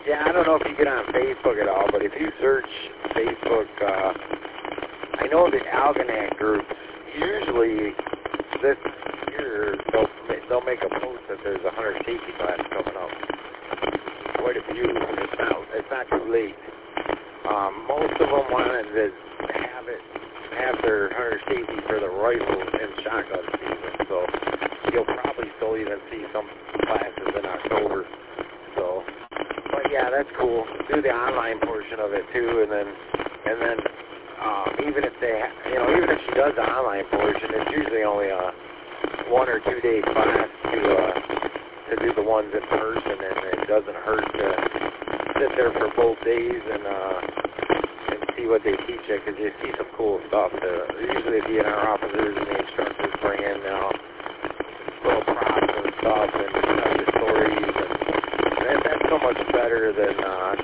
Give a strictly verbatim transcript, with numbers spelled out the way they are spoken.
Yeah, I don't know if you get on Facebook at all, but if you search Facebook, uh, I know the Algonac groups, usually this year they'll, they'll make a post that there's a hunter safety class coming up. Quite a few. It's not, it's not too late. Um, most of them wanted to have it, have their hunter safety for the rifle and shotgun season, so you'll probably still even see some classes in October. So, but yeah, that's cool. Do the online portion of it too, and then, and then, um, even if they, ha- you know, even if she does the online portion, it's usually only a one or two day class to uh, to do the ones in person, and it doesn't hurt to sit there for both days and uh, and see what they teach you, because you see some cool stuff. To, usually, the D N R officers and the instructors bring in, you know, little props and stuff and tell you stories, and that, that's so much better than uh,